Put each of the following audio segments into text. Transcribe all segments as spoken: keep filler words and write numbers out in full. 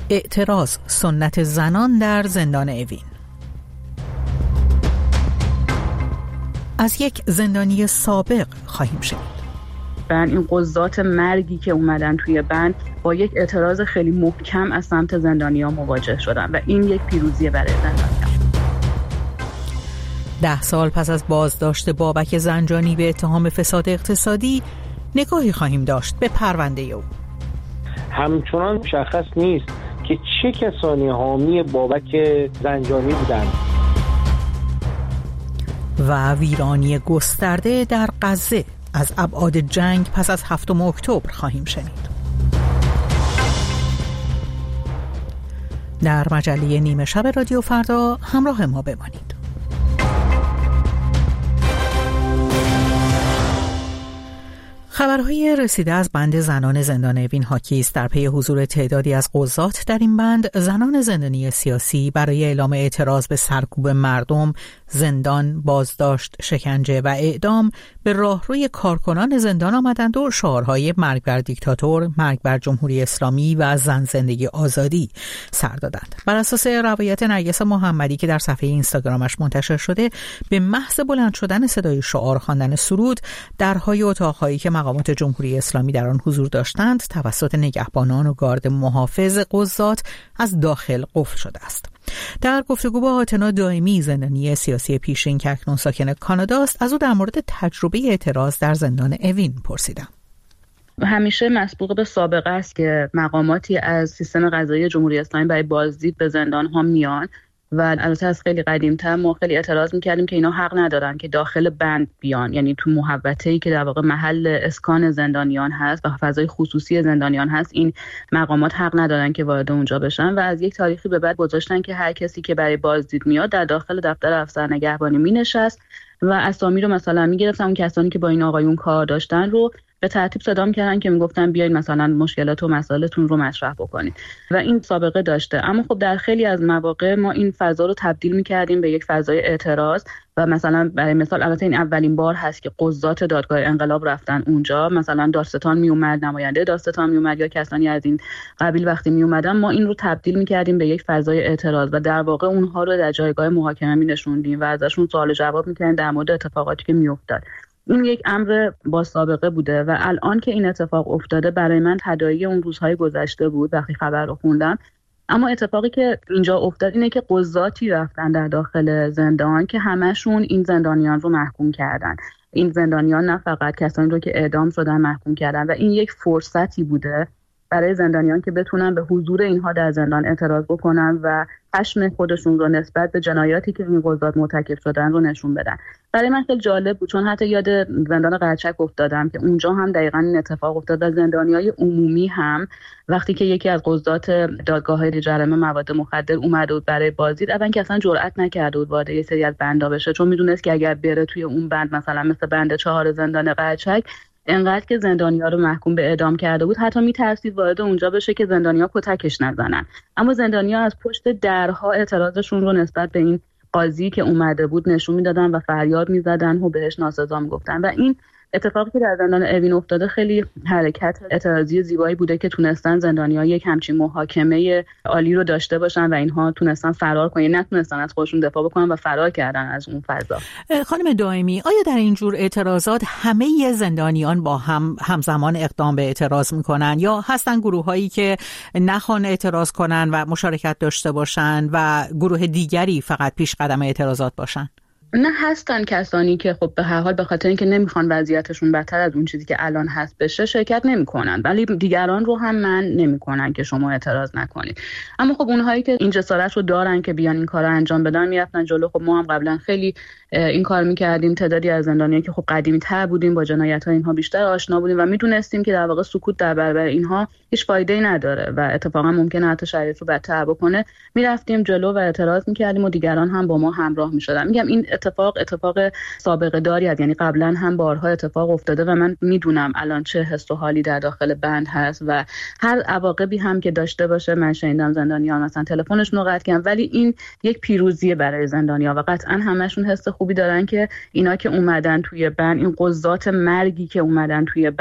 اعتراض سنت زنان در زندان اوین. از یک زندانی سابق خواهیم شنید. بند این قضات مرگی که اومدن توی بند با یک اعتراض خیلی محکم از سمت زندانیان مواجه شدن و این یک پیروزی برای زندانیان. ده سال پس از بازداشت بابک زنجانی به اتهام فساد اقتصادی نگاهی خواهیم داشت به پرونده او. همچنان مشخص نیست که چه کسانی حامی بابک زنجانی بودند. و ویرانی گسترده در غزه، از ابعاد جنگ پس از هفتم اکتبر خواهیم شنید. در مجله نیمه شب رادیو فردا همراه ما بمانید. خبرهای رسیده از بند زنان زندان اوین حاکی است در پی حضور تعدادی از قضات در این بند. زنان زندانی سیاسی برای اعلام اعتراض به سرکوب مردم، زندان، بازداشت، شکنجه و اعدام به راهروی کارکنان زندان آمدند و شعارهای مرگ بر دیکتاتور، مرگ بر جمهوری اسلامی و زن زندگی آزادی سر دادند. بر اساس روایت نرگس محمدی که در صفحه اینستاگرامش منتشر شده، به محض بلند شدن صدای شعار خواندن سرود، درهای اتاقهایی که مقامات جمهوری اسلامی در آن حضور داشتند توسط نگهبانان و گارد محافظ قضات از داخل قفل شده است. در گفتگو با آتنا دائمی، زندانی سیاسی پیشین که اکنون ساکن کانادا است، از او در مورد تجربه اعتراض در زندان اوین پرسیدم. همیشه مسبوق به سابقه است که مقاماتی از سیستم قضایی جمهوری اسلامی برای بازدید به زندان ها میان و البته از خیلی قدیم‌تر ما خیلی اعتراض می‌کردیم که اینا حق ندارن که داخل بند بیان، یعنی تو محوطه‌ای که در واقع محل اسکان زندانیان هست و فضای خصوصی زندانیان هست، این مقامات حق ندارن که وارد اونجا بشن و از یک تاریخی به بعد گذاشتن که هر کسی که برای بازدید میاد در داخل دفتر افسر نگهبانی مینشست و اسامی رو مثلا میگرفتن، اون کسانی که با این آقایون کار داشتن رو به ترتیب صدا می‌کردن که میگفتن بیاین مثلا مشکلات و مسائلتون رو مطرح بکنید و این سابقه داشته. اما خب در خیلی از مواقع ما این فضا رو تبدیل می‌کردیم به یک فضای اعتراض و مثلا برای مثال البته این اولین بار هست که قضات دادگاه انقلاب رفتن اونجا، مثلا دادستان میومد، نماینده دادستان میومد یا کسانی از این قبیل وقتی میومدن ما این رو تبدیل می‌کردیم به یک فضای اعتراض و در واقع اونها رو در جایگاه محاکمه می‌نشوندیم و ازشون سوال و جواب می‌کردیم در مورد اتفاقاتی که می‌افتاد. این یک امر با سابقه بوده و الان که این اتفاق افتاده برای من تداعی اون روزهای گذشته بود وقتی خبر رو خوندم. اما اتفاقی که اینجا افتاد اینه که قضاتی رفتن در داخل زندان که همشون این زندانیان رو محکوم کردن. این زندانیان نه فقط کسانی رو که اعدام شدن محکوم کردن و این یک فرصتی بوده برای زندانیان که بتونن به حضور اینها در زندان اعتراض بکنن و خشم خودشون رو نسبت به جنایاتی که این قضات مرتکب شدن رو نشون بدن. برای من خیلی جالب بود چون حتی یاد زندان قرچک افتادم که اونجا هم دقیقاً این اتفاق افتاد و زندانیای عمومی هم وقتی که یکی از قضات دادگاه‌های جرائم مواد مخدر اومد بود برای بازدید، اول که اصلا جرئت نکرد بود وارد یه سری از بندا بشه چون میدونست که اگر بره توی اون بند مثلا مثل بند چهار زندان قرچک انقدر که زندانی‌ها رو محکوم به اعدام کرده بود حتی میترسید وارد اونجا بشه که زندانی‌ها کتکش نزنن. اما زندانی‌ها از پشت درها اعتراضشون رو نسبت به این قاضی که اومده بود نشون میدادن و فریاد میزدن و بهش ناسزا میگفتن و این اتفاقی که در زندان اوین افتاده خیلی حرکت اعتراضی زیبایی بوده که تونستن زندانی‌ها یک همچین محاکمه عالی رو داشته باشن و اینها تونستن فرار کنن، نتونستن از خودشون دفاع بکنن و فرار کردن از اون فضا. خانم دائمی، آیا در این جور اعتراضات همه زندانیان با هم همزمان اقدام به اعتراض میکنن یا هستن گروهایی که نخوان اعتراض کنن و مشارکت داشته باشن و گروه دیگری فقط پیش قدم اعتراضات باشن؟ نه، هستن کسانی که خب به هر حال به خاطر اینکه نمیخوان وضعیتشون بدتر از اون چیزی که الان هست بشه شرکت نمیکنن، ولی دیگران رو هم من نمیکنن که شما اعتراض نکنید. اما خب اونهایی که این جسارت رو دارن که بیان این کارو انجام بدن میرفتن جلو. خب ما هم قبلا خیلی این کار میکردیم. تعدادی از زندانیان که خب قدیمی‌تر بودیم با جنایت‌های اینها بیشتر آشنا بودیم و میدونستیم که در واقع سکوت در برابر اینها هیچ فایده‌ای نداره و اتفاقا ممکنه حتی شرایط رو بدتر بکنه. میرفتیم جلو و اعتراض میکردیم و دیگران هم با ما همراه میشدن. میگم این اتفاق اتفاق سابقه داری است، یعنی قبلا هم بارها اتفاق افتاده و من میدونم الان چه حس و حالی در داخل بند هست و هر عواقبی هم که داشته باشه. من شنیدم زندانیان مثلا تلفنشون رو قطع کردن، ولی این یک پیروزیه برای زندانیان و قطعا همشون حس خوبی دارن که اینا که اومدن توی بند، این قضات مرگی که اومدن توی بند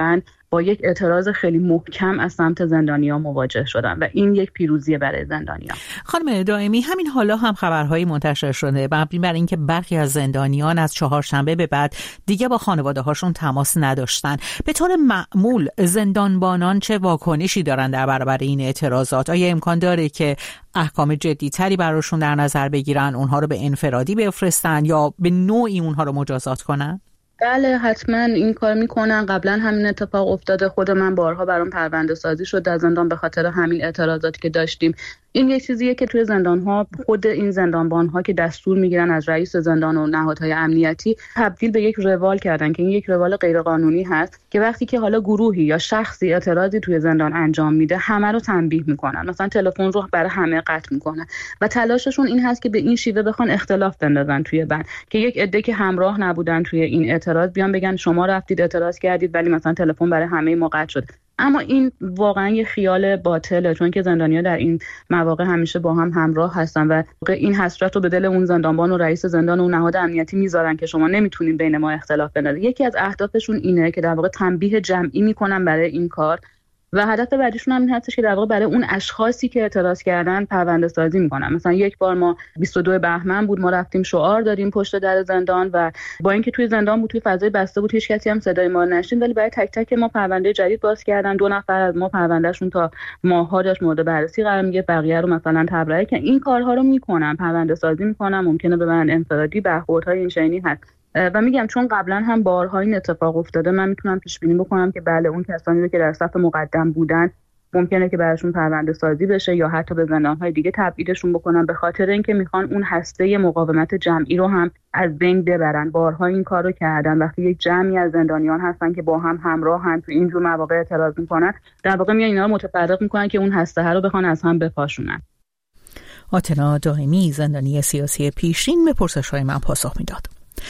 با یک اعتراض خیلی محکم از سمت زندانیان مواجه شدن و این یک پیروزی برای زندانیان. خانم دائمی، همین حالا هم خبرهایی منتشر شده مبنی بر اینکه برخی از زندانیان از چهارشنبه به بعد دیگه با خانواده هاشون تماس نداشتن. به طور معمول زندانبانان چه واکنشی دارن در برابر این اعتراضات؟ آیا امکان داره که احکام جدی‌تری براشون در نظر بگیرن، اونها رو به انفرادی بفرستن یا به نوعی اونها رو مجازات کنن؟ بله حتما این کار میکنن. قبلا همین اتفاق افتاده، خود من بارها برام پرونده سازی شد در زندان به خاطر همین اعتراضاتی که داشتیم. این یک چیزیه که توی زندان‌ها خود این زندانبان‌ها که دستور میگیرن از رئیس زندان و نهادهای امنیتی تبدیل به یک روال کردن که این یک روال غیرقانونی هست که وقتی که حالا گروهی یا شخصی اعتراضی توی زندان انجام میده همه رو تنبیه میکنن، مثلا تلفن رو برای همه قطع میکنن و تلاششون این هست که به این شیوه بخوان اختلاف بندازن توی بند که یک عده که همراه نبودن توی این اعتراض بیان بگن شما رفتید اعتراض کردید ولی مثلا تلفن برای همه ما قطع شد. اما این واقعا یه خیال باطله، چون که زندانی‌ها در این مواقع همیشه با هم همراه هستن و این حسرت رو به دل اون زندانبان و رئیس زندان و نهاد امنیتی میذارن که شما نمیتونین بین ما اختلاف بندازید. یکی از اهدافشون اینه که در واقع تنبیه جمعی میکنن برای این کار و هدف بعدیشون هم این هستش که در واقع برای اون اشخاصی که اعتراض کردن پرونده سازی میکنن. مثلا یک بار ما بیست و دو بهمن بود، ما رفتیم شعار دادیم پشت در زندان و با اینکه توی زندان بود، توی فضای بسته بود، هیچ کسی هم صدای ما نشنید، ولی برای تک تک ما پرونده جدید باز کردن. دو نفر از ما پروندهشون تا ماه‌ها داشت مورد بررسی قرار میگیره، بقیه رو مثلا تبرئه که این کارها رو میکنن، پرونده سازی میکنن، ممکنه به من انفرادی برخوردهای این شینی هست. و میگم چون قبلا هم بارها این اتفاق افتاده، من میتونم پیش بینی بکنم که بله اون کسانی رو که در صف مقدم بودن ممکنه که براشون پرونده سازی بشه یا حتی به زندان‌های دیگه تبعیدشون بکنن، به خاطر اینکه میخوان اون هسته مقاومت جمعی رو هم از بین ببرن. بارها این کارو کردن. وقتی یک جمعی از زندانیان هستن که با هم همراهن تو اینجور مواقع اعتراض میکنن، در واقع میان اینا رو متفرق میکنن که اون هسته رو بخوان از هم بپاشونن. آتنا دائمی، زندانی سیاسی پیشین، به پرسش‌های من پاسخ میداد.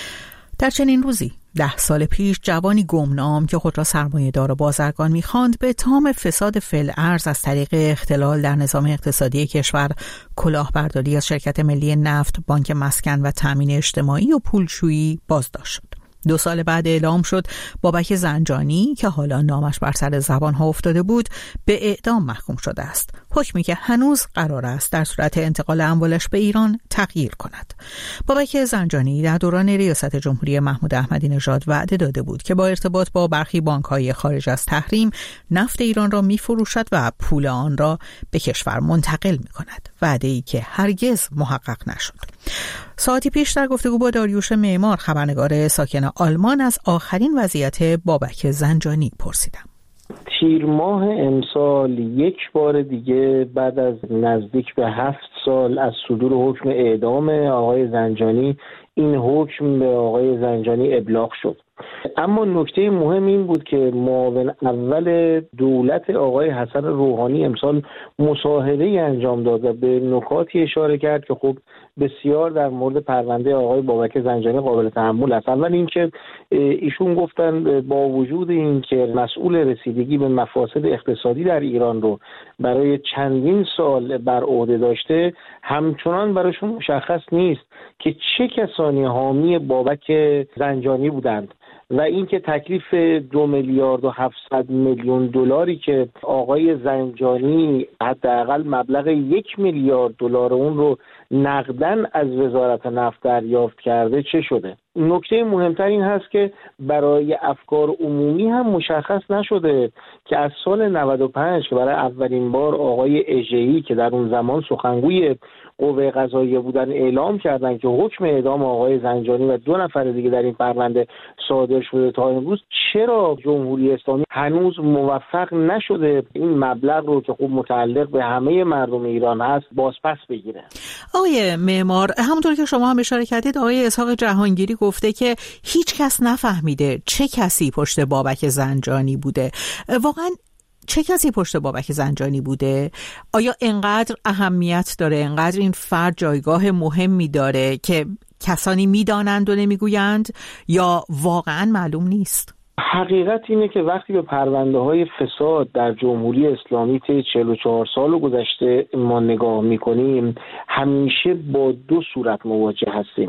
در چنین روزی ده سال پیش جوانی گمنام که خود را سرمایه‌دار و بازرگان می‌خواند به اتهام فساد فی‌الارض از طریق اختلال در نظام اقتصادی کشور، کلاهبرداری از شرکت ملی نفت، بانک مسکن و تامین اجتماعی و پولشویی بازداشت شد. دو سال بعد اعلام شد بابک زنجانی که حالا نامش بر سر زبانها افتاده بود به اعدام محکوم شده است. حکمی که هنوز قرار است در صورت انتقال اموالش به ایران تغییر کند. بابک زنجانی در دوران ریاست جمهوری محمود احمدی نژاد وعده داده بود که با ارتباط با برخی بانک‌های خارج از تحریم نفت ایران را می‌فروشد و پول آن را به کشور منتقل می‌کند. وعده‌ای که هرگز محقق نشد. ساعتی پیش در گفتگو با داریوش معمار، خبرنگار ساکن آلمان، از آخرین وضعیت بابک زنجانی پرسیدم. تیر ماه امسال یک بار دیگه بعد از نزدیک به هفت سال از صدور حکم اعدام آقای زنجانی، این حکم به آقای زنجانی ابلاغ شد. اما نکته مهم این بود که معاون اول دولت آقای حسن روحانی امسال مصاحبه‌ای انجام داد و به نکاتی اشاره کرد که خب بسیار در مورد پرونده آقای بابک زنجانی قابل تحمل است. اول اینکه ایشون گفتن با وجود اینکه مسئول رسیدگی به مفاسد اقتصادی در ایران رو برای چندین سال بر عهده داشته، همچنان براشون مشخص نیست که چه کسانی حامی بابک زنجانی بودند و اینکه تکلیف دو میلیارد و هفتصد میلیون دلاری که آقای زنجانی حداقل مبلغ یک میلیارد دلار اون رو نقدن از وزارت نفت دریافت کرده چه شده. نکته مهمتر این هست که برای افکار عمومی هم مشخص نشده که از سال نود و پنج که برای اولین بار آقای اژه‌ای که در اون زمان سخنگوی قوه قضاییه بودن اعلام کردن که حکم اعدام آقای زنجانی و دو نفر دیگه در این پرونده صادر شده، تا امروز چرا جمهوری اسلامی هنوز موفق نشده این مبلغ رو که خب متعلق به همه مردم ایران هست بازپس بگیره؟ آقای معمار، همونطور که شما هم اشاره کردید، آقای اسحاق جهانگیری گفته که هیچ کس نفهمیده چه کسی پشت بابک زنجانی بوده. واقعا چه کسی پشت بابک زنجانی بوده؟ آیا انقدر اهمیت داره، انقدر این فرد جایگاه مهمی داره که کسانی میدانند و نمیگویند، یا واقعا معلوم نیست؟ حقیقت اینه که وقتی به پرونده های فساد در جمهوری اسلامی طی چهل و چهار سال گذشته ما نگاه میکنیم، همیشه با دو صورت مواجه هستیم.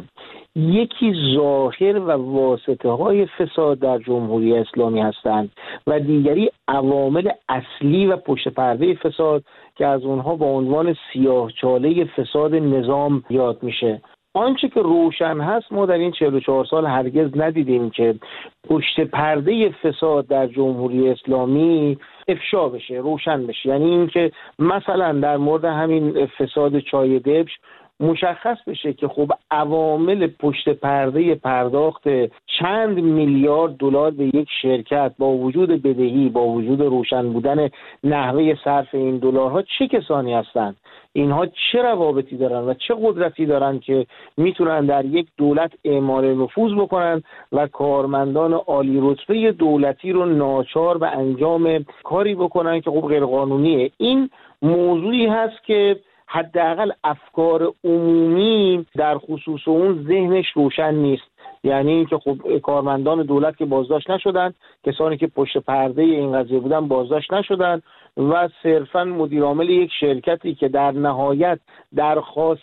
یکی ظاهر و واسطه های فساد در جمهوری اسلامی هستند و دیگری عوامل اصلی و پشت پرده فساد که از اونها با عنوان سیاهچاله فساد نظام یاد میشه. آنچه که روشن هست ما در این چهل و چهار سال هرگز ندیدیم که پشت پرده فساد در جمهوری اسلامی افشا بشه، روشن بشه. یعنی اینکه مثلا در مورد همین فساد چای دبش مشخص بشه که خب عوامل پشت پرده پرداخت چند میلیارد دلار به یک شرکت با وجود بدهی، با وجود روشن بودن نحوه صرف این دلارها چه کسانی هستند، اینها چه روابطی دارن و چه قدرتی دارن که میتونن در یک دولت اعمال نفوذ بکنن و کارمندان عالی رتبه دولتی رو ناچار به انجام کاری بکنن که خب غیر قانونیه. این موضوعی هست که حداقل افکار عمومی در خصوص اون ذهنش روشن نیست. یعنی اینکه خب کارمندان دولت که بازداشت نشدن، کسانی که پشت پرده این قضیه بودن بازداشت نشدن و صرفاً مدیر عامل یک شرکتی که در نهایت درخواست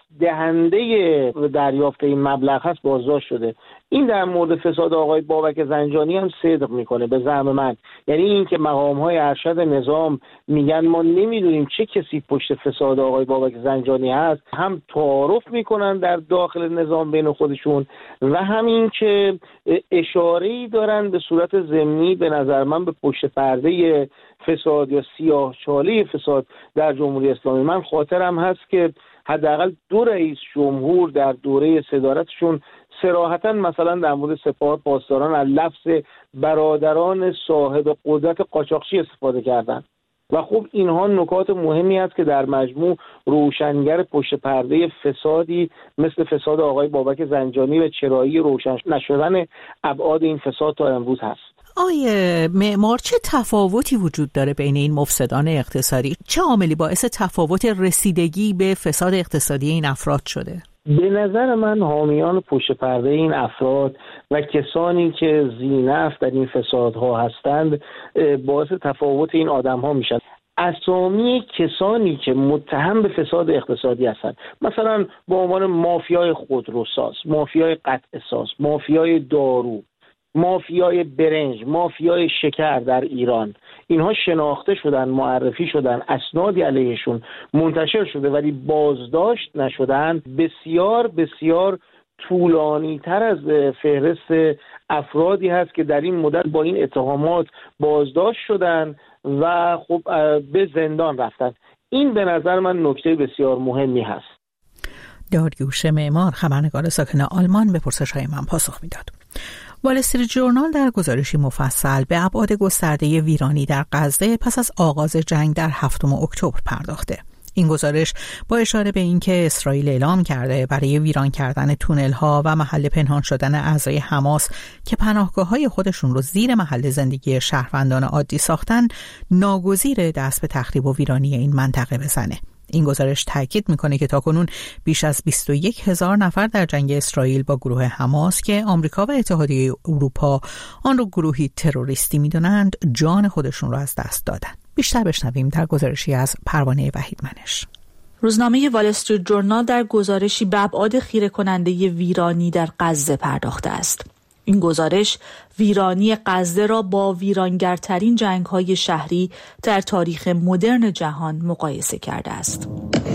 دهنده دریافت این مبلغ هست بازداشت شده. این در مورد فساد آقای بابک زنجانی هم صدق میکنه به زعم من. یعنی اینکه مقام‌های ارشد نظام میگن ما نمیدونیم چه کسی پشت فساد آقای بابک زنجانی هست، هم تعارف میکنن در داخل نظام بین خودشون و همین که اشاره‌ای دارن به صورت ضمنی به نظر من به پشت پرده فساد یا سیاهچاله فساد در جمهوری اسلامی. من خاطرم هست که حداقل دو رئیس جمهور در دوره صدارتشون صراحتاً مثلا در مورد سپاه پاسداران از لفظ برادران صاحب قدرت قاچاقچی استفاده کردند و خب اینها نکات مهمی است که در مجموع روشنگر پشت پرده فسادی مثل فساد آقای بابک زنجانی و چرایی روشن نشدن ابعاد این فساد تا امروز هست. آیه معمار، چه تفاوتی وجود داره بین این مفسدان اقتصادی؟ چه عاملی باعث تفاوت رسیدگی به فساد اقتصادی این افراد شده؟ به نظر من حامیان پشت پرده این افراد و کسانی که ذینفع در این فسادها هستند باعث تفاوت این آدم‌ها میشن. اسامی کسانی که متهم به فساد اقتصادی هستند، مثلا به عنوان مافیای خودروساز، مافیای قطع ساز، مافیای دارو، مافیای برنج، مافیای شکر در ایران، اینها شناخته شدن، معرفی شدن، اسنادی علیهشون منتشر شده ولی بازداشت نشدن. بسیار بسیار طولانی تر از فهرست افرادی هست که در این مدت با این اتهامات بازداشت شدن و خب به زندان رفتن. این به نظر من نکته بسیار مهمی هست. داریوش معمار، خبرنگار ساکن آلمان، به پرسش‌های من پاسخ میداد. وال استریت ژورنال در گزارشی مفصل به ابعاد گسترده ویرانی در غزه پس از آغاز جنگ در هفتم اکتبر پرداخته. این گزارش با اشاره به اینکه اسرائیل اعلام کرده برای ویران کردن تونل‌ها و محل پنهان شدن اعضای حماس که پناهگاه‌های خودشون رو زیر محل زندگی شهروندان عادی ساختن، ناگزیر دست به تخریب و ویرانی این منطقه بزنه. این گزارش تاکید میکنه که تاکنون بیش از بیست و یک هزار نفر در جنگ اسرائیل با گروه حماس که آمریکا و اتحادیه اروپا آن رو گروهی تروریستی میدونند جان خودشون رو از دست دادن. بیشتر بشنویم در گزارشی از پروانه وحیدمنش. روزنامه وال استریت ژورنال در گزارشی به ابعاد خیره کننده ویرانی در غزه پرداخته است. این گزارش ویرانی غزه را با ویرانگرترین جنگ‌های شهری در تاریخ مدرن جهان مقایسه کرده است.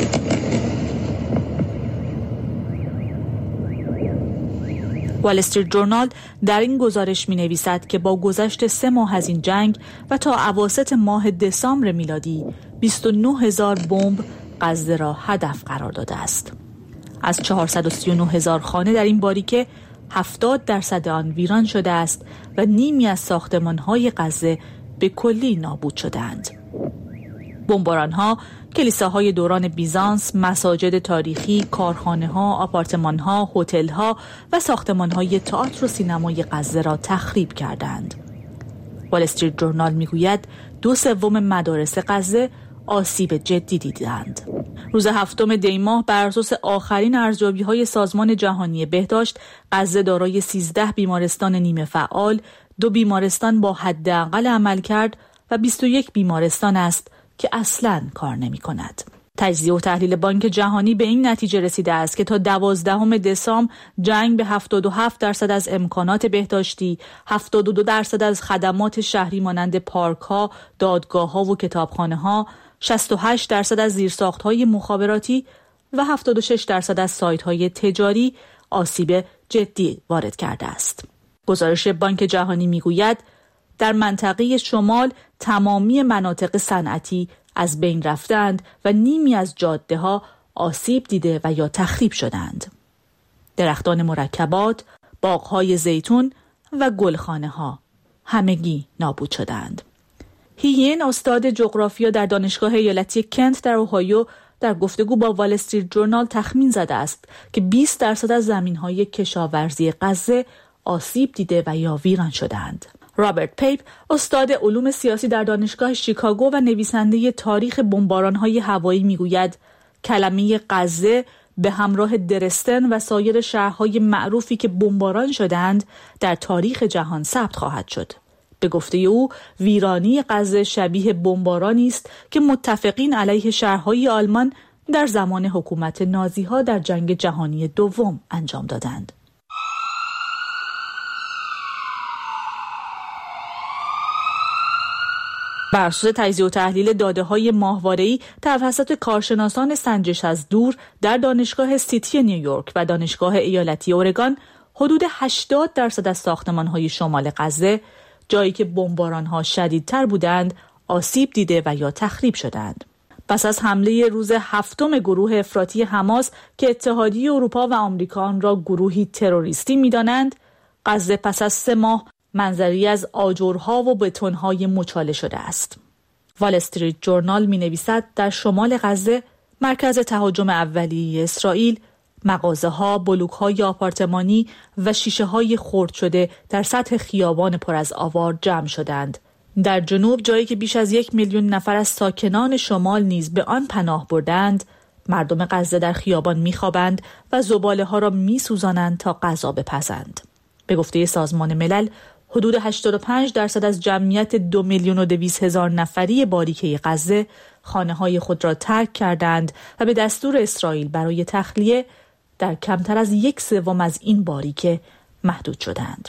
وال استریت ژورنال در این گزارش می‌نویسد که با گذشت سه ماه از این جنگ و تا اواسط ماه دسامبر میلادی بیست و نه هزار بمب غزه را هدف قرار داده است. از چهارصد و سی و نه هزار خانه در این باریکه هفتاد درصد آن ویران شده است و نیمی از ساختمان‌های غزه به کلی نابود شدند. بمباران‌ها کلیساهای دوران بیزانس، مساجد تاریخی، کارخانه‌ها، آپارتمان‌ها، هتل‌ها و ساختمان‌های تئاتر و سینمای غزه را تخریب کردند. وال استریت ژورنال می‌گوید دو سوم مدارس غزه آسیب جدی دیدند. روز هفتم دی ماه بر اساس آخرین ارزیابی‌های سازمان جهانی بهداشت، غزه دارای سیزده بیمارستان نیمه فعال، دو بیمارستان با حداقل عملکرد و بیست و یک بیمارستان است که اصلاً کار نمی‌کند. تجزیه و تحلیل بانک جهانی به این نتیجه رسیده است که تا دوازدهم دسامبر جنگ به هفتاد و هفت درصد از امکانات بهداشتی، هفتاد و دو درصد از خدمات شهری مانند پارک‌ها، دادگاه‌ها و کتابخانه‌ها، شصت و هشت درصد از زیرساخت‌های مخابراتی و هفتاد و شش درصد از سایت‌های تجاری آسیب جدی وارد کرده است. گزارش بانک جهانی می‌گوید در منطقه شمال تمامی مناطق صنعتی از بین رفتند و نیمی از جاده‌ها آسیب دیده و یا تخریب شدند. درختان مرکبات، باغ‌های زیتون و گلخانه‌ها همگی نابود شدند. هیین استاد جغرافیا در دانشگاه ایالتی کنت در اوهایو در گفتگو با وال استریت جورنال تخمین زده است که بیست درصد از زمین‌های کشاورزی غزه آسیب دیده و یا ویران شدند. رابرت پیپ استاد علوم سیاسی در دانشگاه شیکاگو و نویسنده تاریخ بمباران‌های هوایی میگوید کلمه غزه به همراه درستن و سایر شهرهای معروفی که بمباران شدند در تاریخ جهان ثبت خواهد شد. به گفته او ویرانی غزه شبیه بمبارانی است که متفقین علیه شهرهای آلمان در زمان حکومت نازی‌ها در جنگ جهانی دوم انجام دادند. بر اساس تجزیه و تحلیل داده‌های ماهواره‌ای توسط کارشناسان سنجش از دور در دانشگاه سیتی نیویورک و دانشگاه ایالتی اورگان، حدود هشتاد درصد از ساختمان‌های شمال غزه، جایی که بمباران‌ها شدیدتر بودند، آسیب دیده و یا تخریب شدند. پس از حمله روز هفتم گروه افراطی حماس که اتحادیه اروپا و آمریکا آن را گروهی تروریستی می‌دانند، غزه پس از سه ماه منظری از آجرها و بتون‌های مچاله شده است. وال استریت جورنال می‌نویسد در شمال غزه، مرکز تهاجم اولیه اسرائیل، مغازه‌ها، بلوک‌های آپارتمانی و شیشه‌های خرد شده در سطح خیابان پر از آوار جمع شدند. در جنوب، جایی که بیش از یک میلیون نفر از ساکنان شمال نیز به آن پناه بردند، مردم غزه در خیابان می‌خوابند و زباله‌ها را می‌سوزانند تا غذا بپزند. به گفته سازمان ملل، حدود هشتاد و پنج درصد از جمعیت دو میلیون و دویست هزار نفری باریکه غزه خانه‌های خود را ترک کردند و به دستور اسرائیل برای تخلیه در کمتر از یک سوم از این باریکه محدود شدند.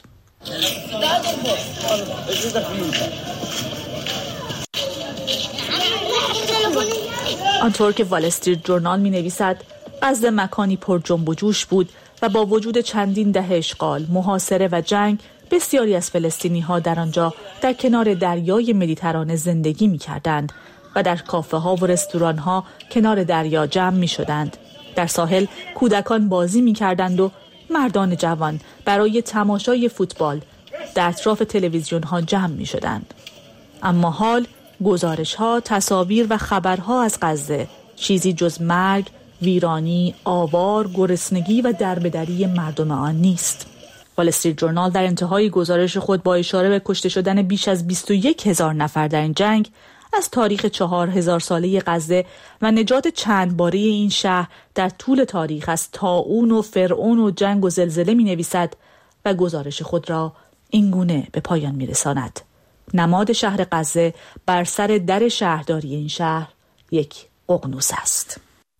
آنطور که وال استریت جورنال می‌نویسد، غزه مکانی پر جنب و جوش بود و با وجود چندین دهه اشغال، محاصره و جنگ، بسیاری از فلسطینی‌ها در آنجا در کنار دریای مدیترانه زندگی می‌کردند و در کافه‌ها و رستوران‌ها کنار دریا جمع می‌شدند. در ساحل کودکان بازی می‌کردند و مردان جوان برای تماشای فوتبال در اطراف تلویزیون‌ها جمع می‌شدند. اما حال گزارش‌ها، تصاویر و خبرها از غزه چیزی جز مرگ، ویرانی، آوار، گرسنگی و دربدری مردم آن نیست. وال استریت جورنال در انتهای گزارش خود با اشاره به کشته شدن بیش از بیست و یک هزار نفر در این جنگ از تاریخ چهار هزار ساله غزه و نجات چند باره این شهر در طول تاریخ از طاعون و فرعون و جنگ و زلزله می نویسد و گزارش خود را این گونه به پایان می رساند. نماد شهر غزه بر سر در شهرداری این شهر یک ققنوس است.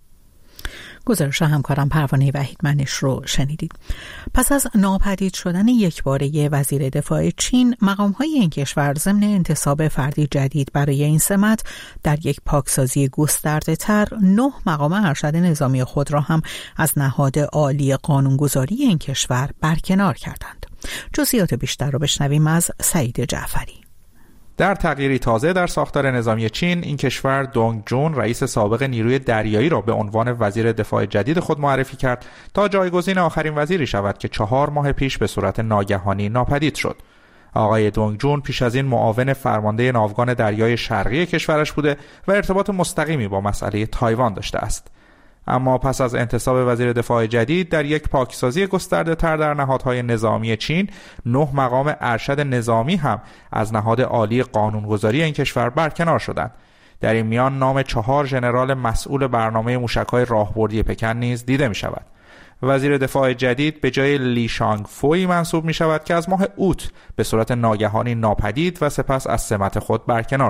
گزارش همکارم پروانه وحیدمنش رو شنیدید. پس از ناپدید شدن یکباره وزیر دفاع چین، مقام‌های این کشور ضمن انتصاب فردی جدید برای این سمت در یک پاکسازی گسترده‌تر نه مقام ارشد نظامی خود را هم از نهاد عالی قانونگذاری این کشور برکنار کردند. جزئیات بیشتر رو بشنویم از سعید جعفری. در تغییری تازه در ساختار نظامی چین، این کشور دونگ جون رئیس سابق نیروی دریایی را به عنوان وزیر دفاع جدید خود معرفی کرد تا جایگزین آخرین وزیری شود که چهار ماه پیش به صورت ناگهانی ناپدید شد. آقای دونگ جون پیش از این معاون فرمانده ناوگان دریای شرقی کشورش بوده و ارتباط مستقیمی با مسئله تایوان داشته است. اما پس از انتصاب وزیر دفاع جدید در یک پاکسازی گسترده تر در نهادهای نظامی چین، نه مقام ارشد نظامی هم از نهاد عالی قانونگذاری این کشور برکنار شدند. در این میان نام چهار ژنرال مسئول برنامه موشک‌های راهبردی پکن نیز دیده می شود. وزیر دفاع جدید به جای لی شانگ فوی منصوب می شود که از ماه اوت به صورت ناگهانی ناپدید و سپس از سمت خود برکنار شد.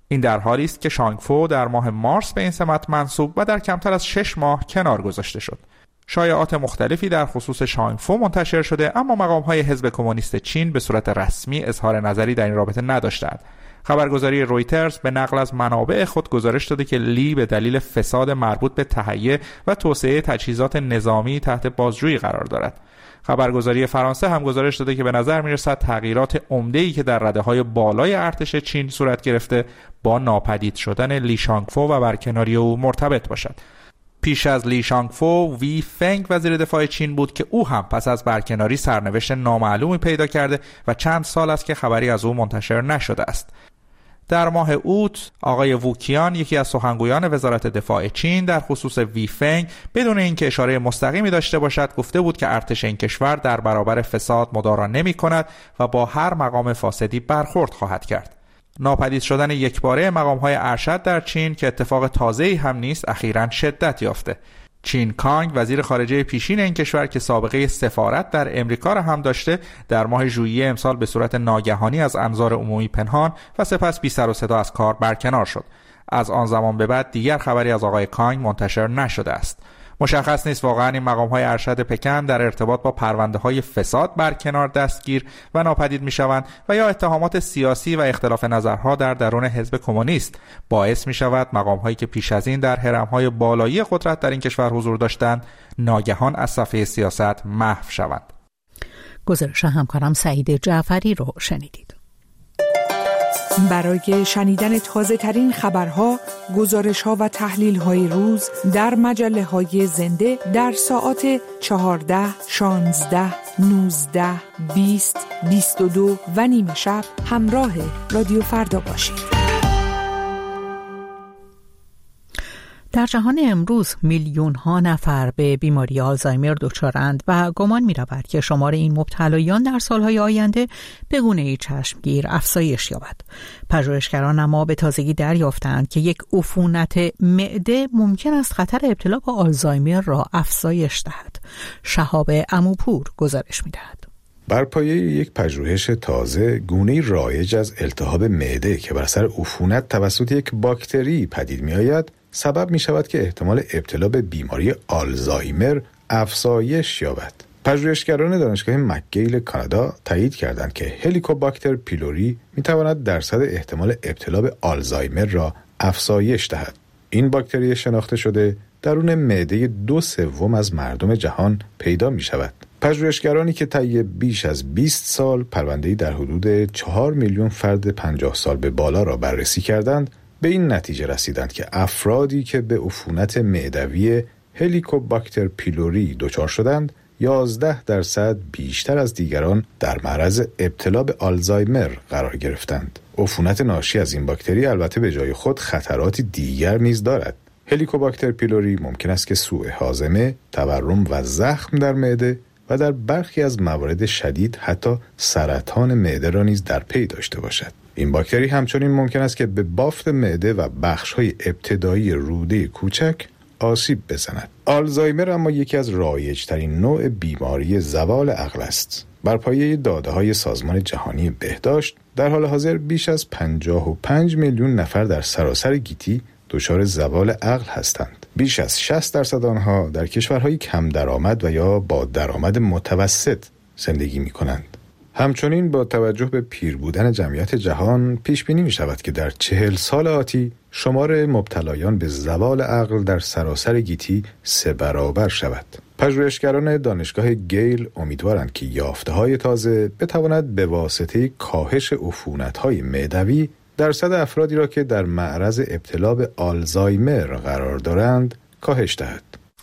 این در حالی است که شانگفو در ماه مارس به این سمت منصوب و در کمتر از شش ماه کنار گذاشته شد. شایعات مختلفی در خصوص شانگفو منتشر شده، اما مقام‌های حزب کمونیست چین به صورت رسمی اظهار نظری در این رابطه نداشتند. خبرگزاری رویترز به نقل از منابع خود گزارش داده که لی به دلیل فساد مربوط به تهیه و توسعه تجهیزات نظامی تحت بازجویی قرار دارد. خبرگزاری فرانسه هم گزارش داده که به نظر می‌رسد تغییرات عمده‌ای که در رده‌های بالای ارتش چین صورت گرفته با ناپدید شدن لی شانگفو و برکناری او مرتبط باشد. پیش از لی شانگفو، وی فنگ وزیر دفاع چین بود که او هم پس از برکناری سرنوشت نامعلومی پیدا کرده و چند سال است که خبری از او منتشر نشده است. در ماه اوت، آقای ووکیان، یکی از سخنگویان وزارت دفاع چین، در خصوص وی فنگ بدون اینکه اشاره مستقیمی داشته باشد گفته بود که ارتش این کشور در برابر فساد مدارا نمی کند و با هر مقام فاسدی برخورد خواهد کرد. ناپدید شدن یکباره مقام‌های ارشد در چین که اتفاق تازه‌ای هم نیست، اخیراً شدت یافته. چین کانگ، وزیر خارجه پیشین این کشور که سابقه سفارت در امریکا را هم داشته، در ماه ژوئیه امسال به صورت ناگهانی از انظار عمومی پنهان و سپس بی سر و صدا از کار برکنار شد. از آن زمان به بعد دیگر خبری از آقای کانگ منتشر نشده است. مشخص نیست واقعا این مقام‌های ارشد پکن در ارتباط با پرونده‌های فساد برکنار دستگیر و ناپدید می‌شوند و یا اتهامات سیاسی و اختلاف نظرها در درون حزب کمونیست باعث می‌شود مقام‌هایی که پیش از این در هرم‌های بالایی قدرت در این کشور حضور داشتند ناگهان از صفحه سیاست محو شوند. گزارش همکارم سعید جعفری رو شنیدید. برای شنیدن تازه ترین خبرها، گزارش‌ها و تحلیل‌های روز در مجله‌های زنده در ساعات چهارده، شانزده، نوزده، بیست، بیست و دو و نیمه شب همراه رادیو فردا باشید. در جهان امروز میلیون ها نفر به بیماری آلزایمر دچارند و گمان می رود که شمار این مبتلایان در سالهای آینده به گونه‌ای چشمگیر افزایش یابد. پژوهشگران اما به تازگی دریافتند که یک عفونت معده ممکن است خطر ابتلا به آلزایمر را افزایش دهد. شهاب عموپور گزارش می دهد. بر پایه یک پژوهش تازه، گونه‌ای رایج از التهاب معده که بر اثر عفونت توسط یک باکتری پدید می آید سبب می شود که احتمال ابتلا به بیماری آلزایمر افزایش یابد. پژوهشگران دانشگاه مکگیل کانادا تایید کردند که هلیکوباکتر پیلوری می تواند درصد احتمال ابتلا به آلزایمر را افزایش دهد. این باکتری شناخته شده درون معده دو سوم از مردم جهان پیدا می شود. پژوهشگرانی که طی بیش از بیست سال پرونده‌ای در حدود چهار میلیون فرد پنجاه سال به بالا را بررسی کردند، به این نتیجه رسیدند که افرادی که به عفونت معدوی هلیکوباکتر پیلوری دچار شدند، یازده درصد بیشتر از دیگران در معرض ابتلا به آلزایمر قرار گرفتند. عفونت ناشی از این باکتری البته به جای خود خطرات دیگر نیز دارد. هلیکوباکتر پیلوری ممکن است که سوء هاضمه، تورم و زخم در معده و در برخی از موارد شدید حتی سرطان معده را نیز در پی داشته باشد. این باکتری همچنین ممکن است که به بافت معده و بخش‌های ابتدایی روده کوچک آسیب بزند. آلزایمر اما یکی از رایج‌ترین نوع بیماری زوال عقل است. بر پایه داده‌های سازمان جهانی بهداشت، در حال حاضر بیش از پنجاه و پنج میلیون نفر در سراسر گیتی دچار زوال عقل هستند. بیش از شصت درصد آنها در کشورهای کم درآمد و یا با درآمد متوسط زندگی می‌کنند. همچنین با توجه به پیر بودن جمعیت جهان پیش بینی می شود که در چهل سال آتی شمار مبتلایان به زوال عقل در سراسر گیتی سه برابر شود. پژوهشگران دانشگاه گیل امیدوارند که یافته‌های تازه بتواند به واسطه کاهش عفونت‌های معدوی درصد افرادی را که در معرض ابتلا به آلزایمر قرار دارند کاهش دهد.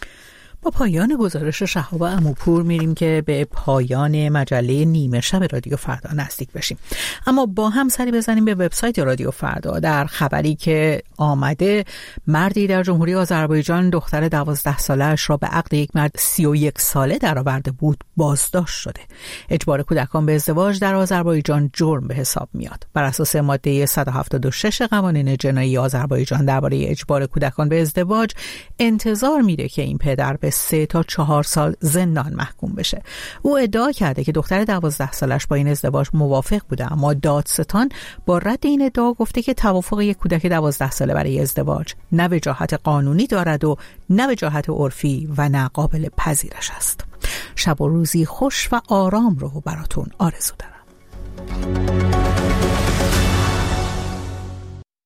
با پایان گزارش شهاب عموپور میریم که به پایان مجله نیمه شب رادیو فردا نزدیک بشیم، اما با هم سری بزنیم به وبسایت رادیو فردا. در خبری که آمده، مردی در جمهوری آذربایجان دختر دوازده ساله‌اش را به عقد یک مرد سی و یک ساله درآورده بود بازداشت شده. اجبار کودکان به ازدواج در آذربایجان جرم به حساب میاد. بر اساس ماده صد و هفتاد و شش قوانین جنایی آذربایجان درباره اجبار کودکان به ازدواج انتظار میره که این پدر به سه تا چهار سال زندان محکوم بشه. او ادعا کرده که دختر دوازده سالش با این ازدواج موافق بوده، اما دادستان با رد این ادعا گفته که توافق یک کودک دوازده ساله برای ازدواج نه وجاهت قانونی دارد و نه وجاهت عرفی و نه قابل پذیرش است. شب و روزی خوش و آرام رو براتون آرزو دارم.